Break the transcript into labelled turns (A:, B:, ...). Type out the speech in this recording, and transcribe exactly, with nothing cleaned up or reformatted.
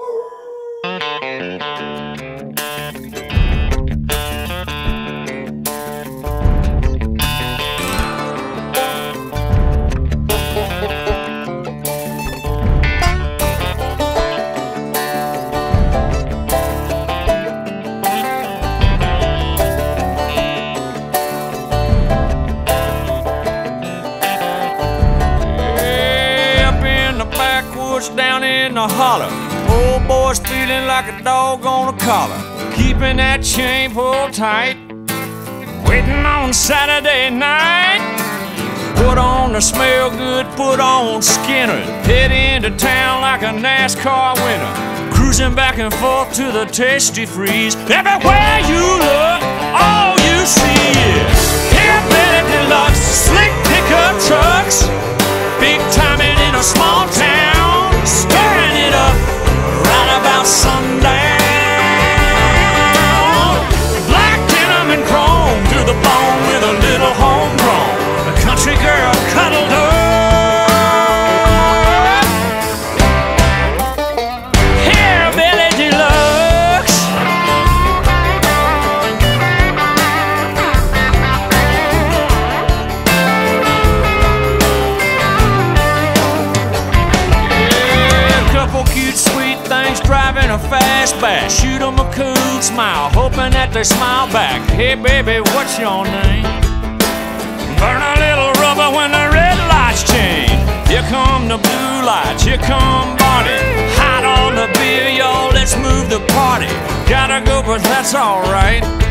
A: Down in the holler, old boy's feeling like a dog on a collar, keeping that chain pulled tight, waiting on Saturday night. Put on the smell good, put on Skinner, head into town like a NASCAR winner, cruising back and forth to the Tasty Freeze. Everywhere you look, all you see is hillbilly deluxe, slick pickup trucks, big timing in a small town, stirring it up right about sundown. Black denim and chrome to the bone with a little homegrown, a country girl cuddled up. Hillbilly deluxe. Yeah, a couple cute sweet things driving a fastback, shoot 'em a cool smile, hoping that they smile back. Hey baby, what's your name? Burn a little rubber when the red lights change. Here come the blue lights, here come Barney. Hide all the beer, y'all, let's move the party. Gotta go, but that's alright.